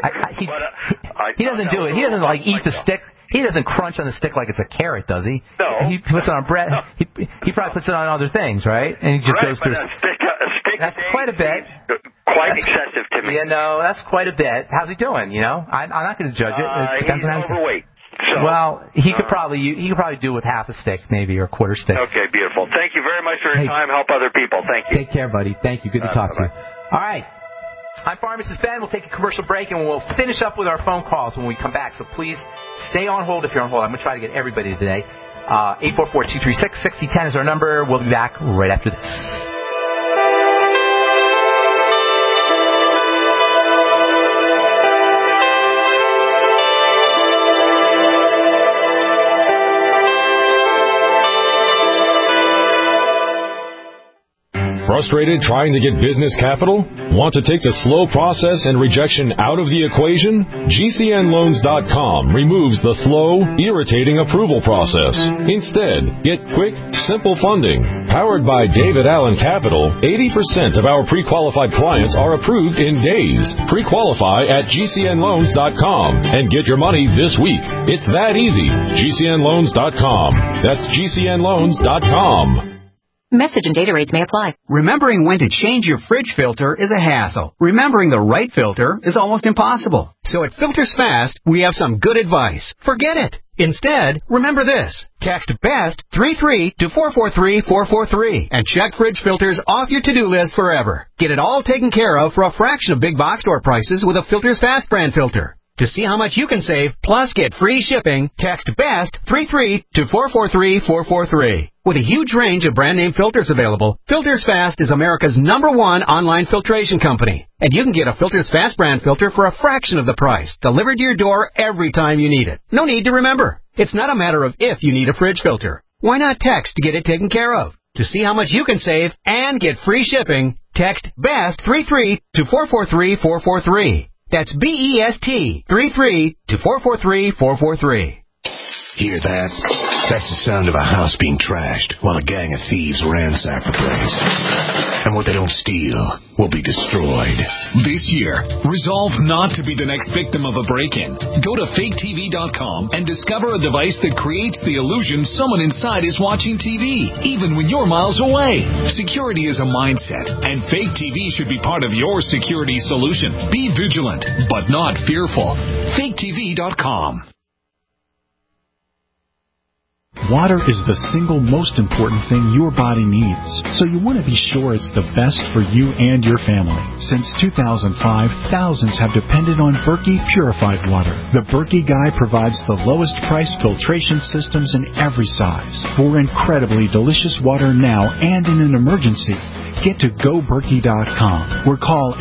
do it. He doesn't eat the stick. He doesn't crunch on the stick like it's a carrot, does he?
No.
He puts it on bread. No. He probably puts it on other things, right? And he just goes through.
A stick
that's quite a bit.
Quite excessive to me.
That's quite a bit. How's he doing? I'm not going to judge it. It depends
he's
on
overweight. So,
he could probably do with half a stick, maybe, or a quarter stick.
Okay, beautiful. Thank you very much for your time. Help other people. Thank you.
Take care, buddy. Thank you. Good to talk to you. All right. I'm Pharmacist Ben. We'll take a commercial break, and we'll finish up with our phone calls when we come back. So please stay on hold if you're on hold. I'm going to try to get everybody today. 844-236-6010 is our number. We'll be back right after this.
Frustrated trying to get business capital? Want to take the slow process and rejection out of the equation? GCNloans.com removes the slow, irritating approval process. Instead, get quick, simple funding. Powered by David Allen Capital, 80% of our pre-qualified clients are approved in days. Pre-qualify at GCNloans.com and get your money this week. It's that easy. GCNloans.com. That's GCNloans.com.
Message and data rates may apply.
Remembering when to change your fridge filter is a hassle. Remembering the right filter is almost impossible. So at Filters Fast, we have some good advice. Forget it. Instead, remember this. Text BEST 33 to 443-443 and check fridge filters off your to-do list forever. Get it all taken care of for a fraction of big box store prices with a Filters Fast brand filter. To see how much you can save, plus get free shipping, text BEST 33 to 443-443. With a huge range of brand name filters available, Filters Fast is America's #1 online filtration company. And you can get a Filters Fast brand filter for a fraction of the price, delivered to your door every time you need it. No need to remember. It's not a matter of if you need a fridge filter. Why not text to get it taken care of? To see how much you can save and get free shipping, text BEST 33 to 443-443. That's BEST 33 to 443-443.
Hear that? That's the sound of a house being trashed while a gang of thieves ransack the place. And what they don't steal will be destroyed.
This year, resolve not to be the next victim of a break-in. Go to faketv.com and discover a device that creates the illusion someone inside is watching TV, even when you're miles away. Security is a mindset, and Fake TV should be part of your security solution. Be vigilant, but not fearful. faketv.com.
Water is the single most important thing your body needs, so you want to be sure it's the best for you and your family. Since 2005, thousands have depended on Berkey purified water. The Berkey Guy provides the lowest price filtration systems in every size. For incredibly delicious water now and in an emergency, get to GoBerkey.com or call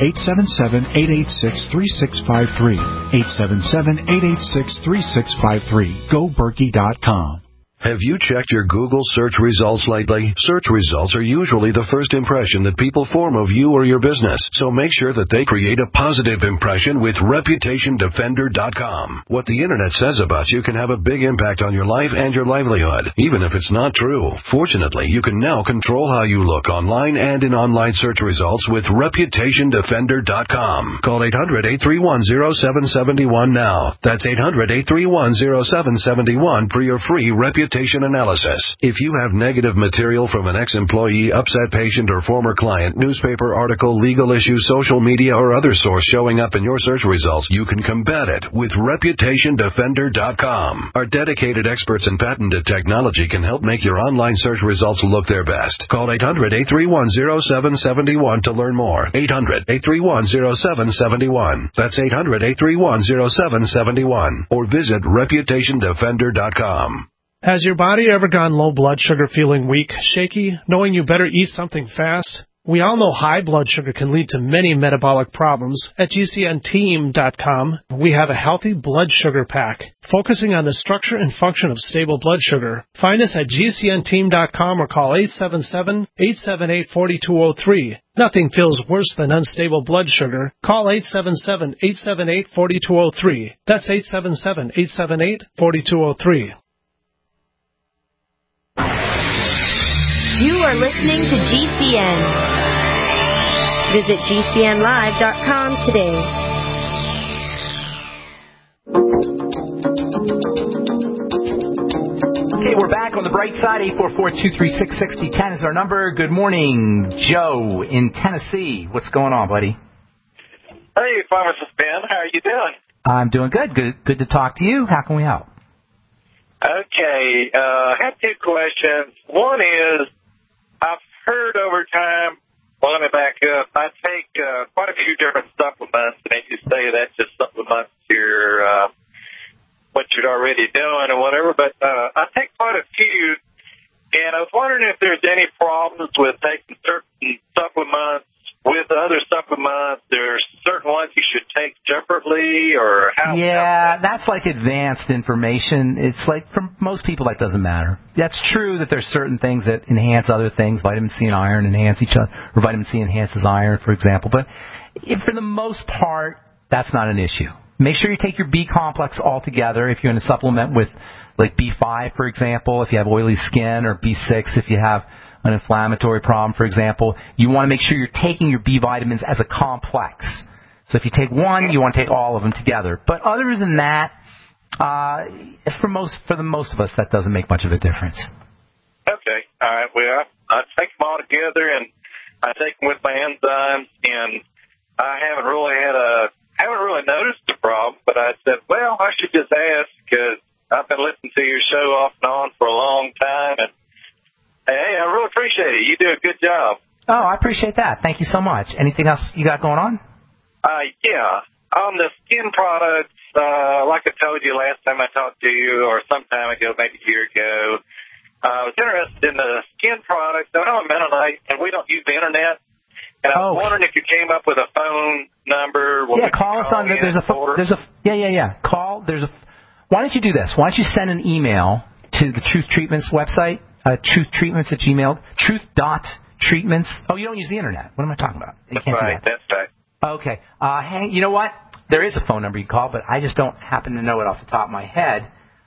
877-886-3653. 877-886-3653. GoBerkey.com.
Have you checked your Google search results lately? Search results are usually the first impression that people form of you or your business, so make sure that they create a positive impression with ReputationDefender.com. What the Internet says about you can have a big impact on your life and your livelihood, even if it's not true. Fortunately, you can now control how you look online and in online search results with ReputationDefender.com. Call 800-831-0771 now. That's 800-831-0771 for your free reputation analysis. If you have negative material from an ex-employee, upset patient, or former client, newspaper article, legal issue, social media, or other source showing up in your search results, you can combat it with ReputationDefender.com. Our dedicated experts in patented technology can help make your online search results look their best. Call 800-831-0771 to learn more. 800-831-0771. That's 800-831-0771. Or visit ReputationDefender.com.
Has your body ever gone low blood sugar, feeling weak, shaky, knowing you better eat something fast? We all know high blood sugar can lead to many metabolic problems. At GCNteam.com, we have a healthy blood sugar pack, focusing on the structure and function of stable blood sugar. Find us at GCNteam.com or call 877-878-4203. Nothing feels worse than unstable blood sugar. Call 877-878-4203. That's 877-878-4203.
You are listening to GCN. Visit GCNlive.com today.
Okay, we're back on the bright side. 844-236-6010 is our number. Good morning, Joe in Tennessee. What's going on, buddy?
Hey, Pharmacist Ben. How are you doing?
I'm doing good. Good to talk to you. How can we help?
Okay, I have two questions. One is, I've heard over time, well, let me back up, I take quite a few different supplements, and as you say, that just supplements your what you're already doing or whatever, but I take quite a few, and I was wondering if there's any problems with taking certain supplements with other supplements. There's certain ones you should take separately, or how?
Yeah, that's like advanced information. It's like, for most people, that doesn't matter. That's true that there's certain things that enhance other things. Vitamin C and iron enhance each other, or vitamin C enhances iron, for example. But for the most part, that's not an issue. Make sure you take your B complex altogether if you're going to supplement with, like, B5, for example, if you have oily skin, or B6 if you have an inflammatory problem, for example. You want to make sure you're taking your B vitamins as a complex. So if you take one, you want to take all of them together. But other than that, for the most of us, that doesn't make much of a difference.
Okay. All right. Well, I take them all together, and I take them with my enzymes, and I haven't really noticed the problem, but I said, well, I should just ask, because I've been listening to your show off and on for a long time, and hey, I really appreciate it. You do a good job.
Oh, I appreciate that. Thank you so much. Anything else you got going on?
Yeah. On the skin products, like I told you last time I talked to you, or some time ago, maybe a year ago, I was interested in the skin products. I know I'm Mennonite, and we don't use the Internet. And I was wondering if you came up with a phone number.
Yeah, call us on. Why don't you do this? Why don't you send an email to the Truth Treatments website, truthtreatments@gmail, truth.treatments. Oh, you don't use the Internet. What am I talking about? You can't do that.
That's right.
Okay. Hey, you know what? There is a phone number you can call, but I just don't happen to know it off the top of my head.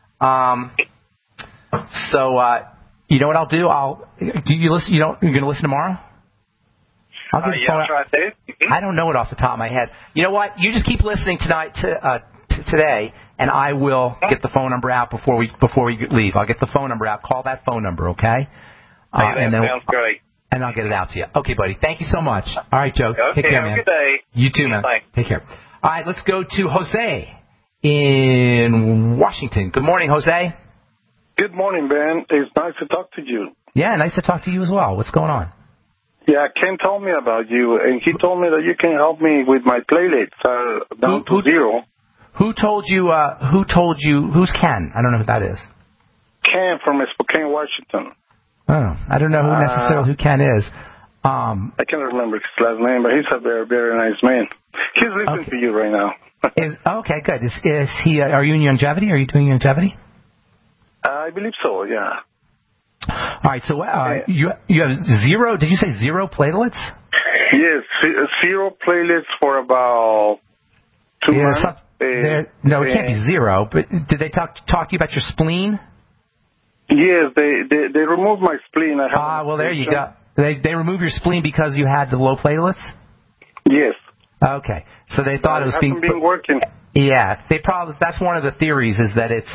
You know what I'll do? You're going to listen tomorrow? I'll get the phone.
I'll try to.
I don't know it off the top of my head. You know what? You just keep listening tonight today, and I will get the phone number out before we leave. I'll get the phone number out. Call that phone number, okay?
That sounds great.
And I'll get it out to you. Okay, buddy. Thank you so much. All right, Joe.
Okay,
take care, man.
Have a good day.
You too, man.
Bye.
Take care. All right, let's go to Jose in Washington. Good morning, Jose.
Good morning, Ben. It's nice to talk to you.
Yeah, nice to talk to you as well. What's going on?
Yeah, Ken told me about you, and he told me that you can help me with my platelets down to zero.
Who told you? Who's Ken? I don't know who that is.
Ken from Spokane, Washington.
Oh, I don't know who Ken is.
I can't remember his last name, but he's a very, very nice man. He's listening to you right now.
Okay, good. Is he? Are you in longevity? Are you doing longevity?
I believe so, yeah.
All right, so you have zero, did you say zero platelets?
Yes, 0 platelets for about 2 months.
No, it can't be zero, but did they talk to you about your spleen?
Yes, they removed my spleen.
Well, there you go. They removed your spleen because you had the low platelets?
Yes.
Okay, so they thought it was
been working.
Yeah, that's one of the theories, is that it's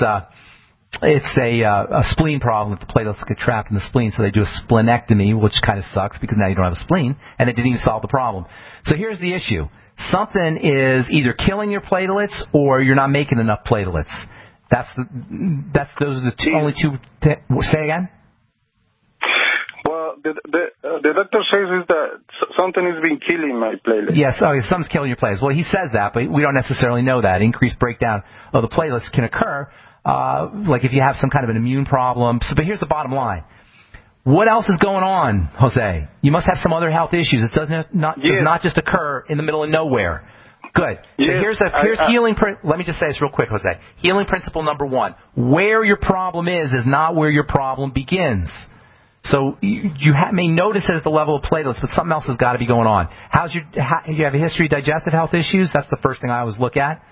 a spleen problem, that the platelets get trapped in the spleen, so they do a splenectomy, which kind of sucks because now you don't have a spleen, and it didn't even solve the problem. So here's the issue. Something is either killing your platelets or you're not making enough platelets. Those are the only two. Say again?
Well, the doctor says is that something has been killing my platelets.
Yes, something's killing your platelets. Well, he says that, but we don't necessarily know that. Increased breakdown of the platelets can occur, like if you have some kind of an immune problem. But here's the bottom line. What else is going on, Jose? You must have some other health issues. It does not just occur in the middle of nowhere. Good. So here's healing. Let me just say this real quick, Jose. Healing principle number 1: where your problem is not where your problem begins. So you may notice it at the level of platelets, but something else has got to be going on. You have a history of digestive health issues? That's the first thing I always look at.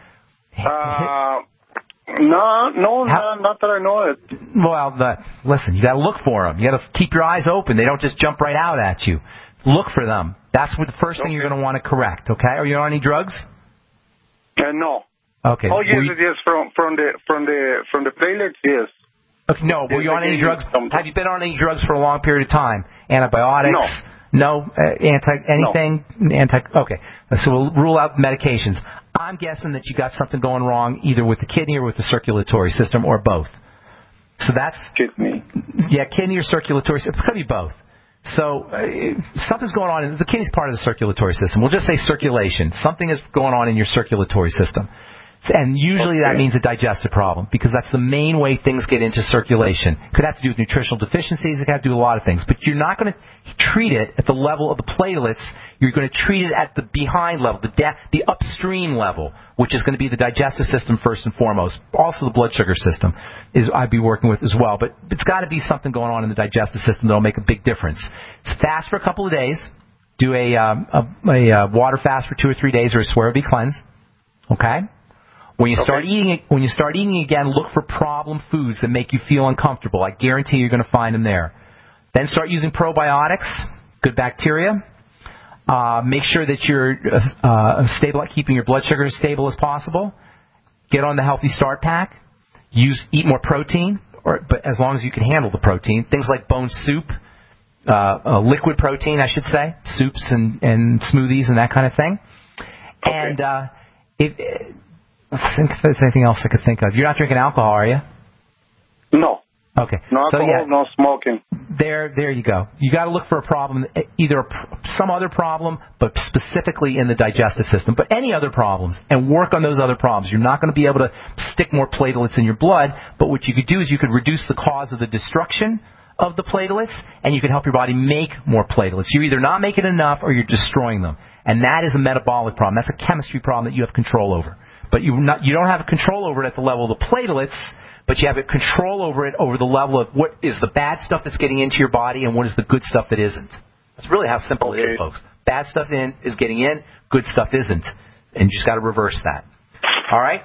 No, not that I know it.
Well, listen, you got to look for them. You got to keep your eyes open. They don't just jump right out at you. Look for them. That's the first thing you're going to want to correct. Okay? Are you on any drugs?
No.
Okay.
Oh yes, from the platelets, yes.
Okay, no. Were you on any drugs? Have you been on any drugs for a long period of time? Antibiotics? No. Anything?
No.
Okay. So we'll rule out medications. I'm guessing that you got something going wrong either with the kidney or with the circulatory system, or both. So that's
kidney.
Yeah, kidney or circulatory system. It could be both. So something's going on. The kidney's part of the circulatory system. We'll just say circulation. Something is going on in your circulatory system. And usually that means a digestive problem, because that's the main way things get into circulation. It could have to do with nutritional deficiencies. It could have to do with a lot of things. But you're not going to treat it at the level of the platelets. You're going to treat it at the behind level, the upstream level, which is going to be the digestive system first and foremost. Also the blood sugar system I'd be working with as well. But it's got to be something going on in the digestive system that will make a big difference. Fast for a couple of days. Do a water fast for 2 or 3 days, or a swear be cleanse. Okay? When you start eating again, look for problem foods that make you feel uncomfortable. I guarantee you're going to find them there. Then start using probiotics, good bacteria. Make sure that you're stable at keeping your blood sugar as stable as possible. Get on the Healthy Start Pack. Eat more protein, but as long as you can handle the protein. Things like bone soup, liquid protein, I should say, soups and smoothies and that kind of thing. And I think if there's anything else I could think of. You're not drinking alcohol, are you?
No.
Okay.
No alcohol, no smoking.
There you go. You got to look for a problem, either some other problem, but specifically in the digestive system, but any other problems, and work on those other problems. You're not going to be able to stick more platelets in your blood, but what you could do is you could reduce the cause of the destruction of the platelets, and you can help your body make more platelets. You're either not making enough or you're destroying them, and that is a metabolic problem. That's a chemistry problem that you have control over. But you don't have control over it at the level of the platelets, but you have control over it over the level of what is the bad stuff that's getting into your body and what is the good stuff that isn't. That's really how simple it is, folks. Bad stuff is getting in, good stuff isn't, and you just got to reverse that. All right?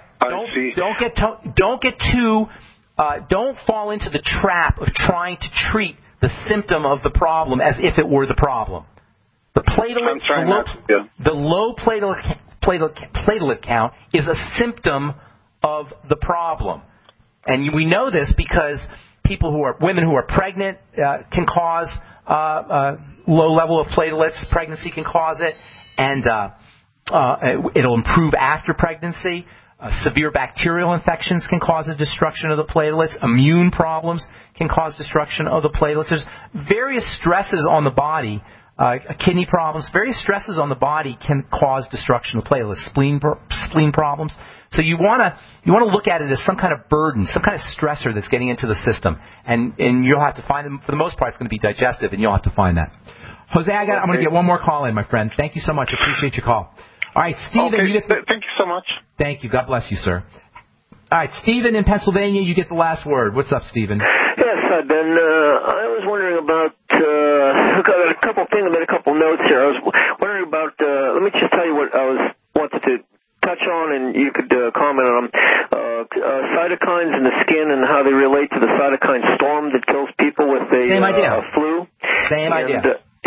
Don't fall into the trap of trying to treat the symptom of the problem as if it were the problem. The platelets, the low platelet count is a symptom of the problem. And we know this because women who are pregnant can cause low level of platelets. Pregnancy can cause it, and it'll improve after pregnancy. Severe bacterial infections can cause a destruction of the platelets. Immune problems can cause destruction of the platelets. There's various stresses on the body. Kidney problems, various stresses on the body can cause destruction of platelets. Spleen problems. So you want to look at it as some kind of burden, some kind of stressor that's getting into the system, and you'll have to find them. For the most part, it's going to be digestive, and you'll have to find that. Jose, I'm going to get one more call in, my friend. Thank you so much. Appreciate your call. All right, Stephen.
Thank you so much.
Thank you. God bless you, sir. All right, Stephen in Pennsylvania, you get the last word. What's up, Stephen?
Yes, Ben. I was wondering about I've got a couple things, made a couple notes here. I was wondering about. Let me just tell you what I wanted to touch on, and you could comment on them. Cytokines in the skin and how they relate to the cytokine storm that kills people with a flu.
Same idea.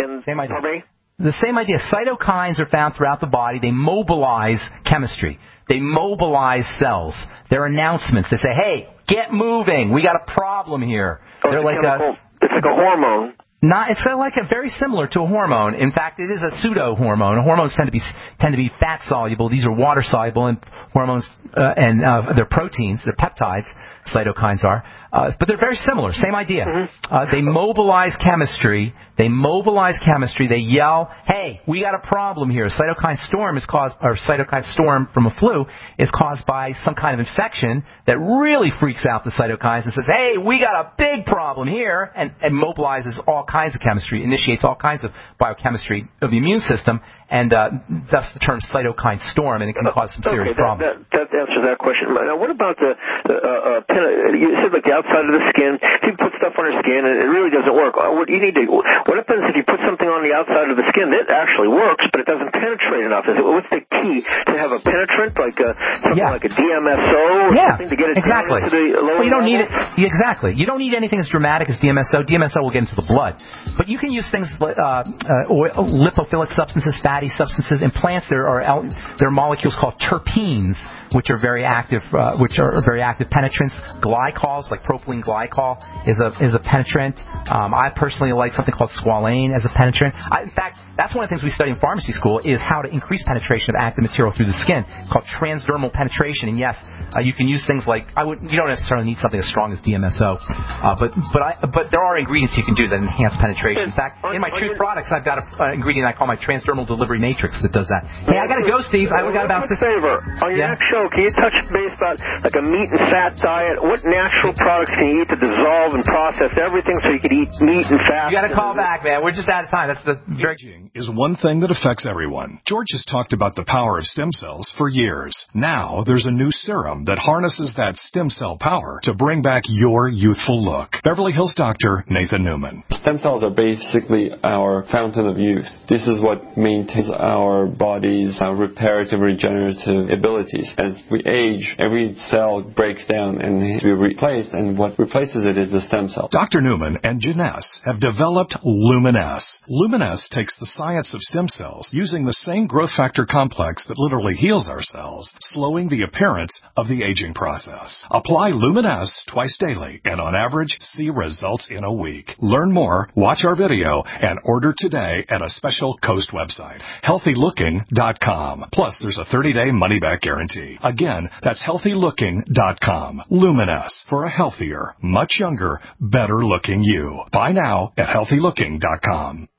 The same idea. Cytokines are found throughout the body. They mobilize chemistry. They mobilize cells. They're announcements. They say, hey, get moving. We got a problem here. They're like
it's like a hormone.
It's like very similar to a hormone. In fact, it is a pseudo-hormone. Hormones tend to be fat-soluble. These are water-soluble, and hormones and they're proteins, they're peptides. Cytokines are, but they're very similar. Same idea. They mobilize chemistry. They yell, "Hey, we got a problem here." Cytokine storm from a flu is caused by some kind of infection that really freaks out the cytokines and says, "Hey, we got a big problem here," and mobilizes all kinds of chemistry, initiates all kinds of biochemistry of the immune system, and thus the term cytokine storm, and it can cause some serious problems.
That answers that question. Now, what about you said like the outside of the skin? People put stuff on their skin, and it really doesn't work. What happens if you put something on the outside of the skin? It actually works, but it doesn't penetrate enough. What's the key to have a penetrant, like something like a DMSO or something to get it down into the lower
you don't need it. Exactly. You don't need anything as dramatic as DMSO. DMSO will get into the blood. But you can use things like lipophilic substances, fatty substances. In plants, there are molecules called terpenes, which are very active penetrants. Glycols, like propylene glycol, is a penetrant. I personally like something called squalane as a penetrant. In fact, that's one of the things we study in pharmacy school is how to increase penetration of active material through the skin, called transdermal penetration. And yes, you can use things like you don't necessarily need something as strong as DMSO, but there are ingredients you can do that enhance penetration. In fact, in my Truth products, I've got an ingredient I call my transdermal delivery matrix that does that. Hey, I gotta go, Steve. I got about
a favor. On your next show, can you touch base about like a meat and fat diet? What natural products can you eat to dissolve and process everything so you can eat meat and fat?
You gotta call back, man. We're just out of time.
Aging is one thing that affects everyone. George has talked about the power of stem cells for years. Now there's a new serum that harnesses that stem cell power to bring back your youthful look. Beverly Hills doctor Nathan Newman.
Stem cells are basically our fountain of youth. This is what maintains our body's reparative, regenerative abilities. As we age, every cell breaks down and needs to be replaced, and what replaces it is the stem cell.
Dr. Newman and Janess have developed Luminesce. Luminesce takes the science of stem cells using the same growth factor complex that literally heals our cells, slowing the appearance of the aging process. Apply Luminesce twice daily and on average see results in a week. Learn more, watch our video, and order today at a special Coast website, healthylooking.com. Plus, there's a 30-day money-back guarantee. Again, that's healthylooking.com. Luminesce, for a healthier, much younger, better-looking you. Buy now at healthylooking.com.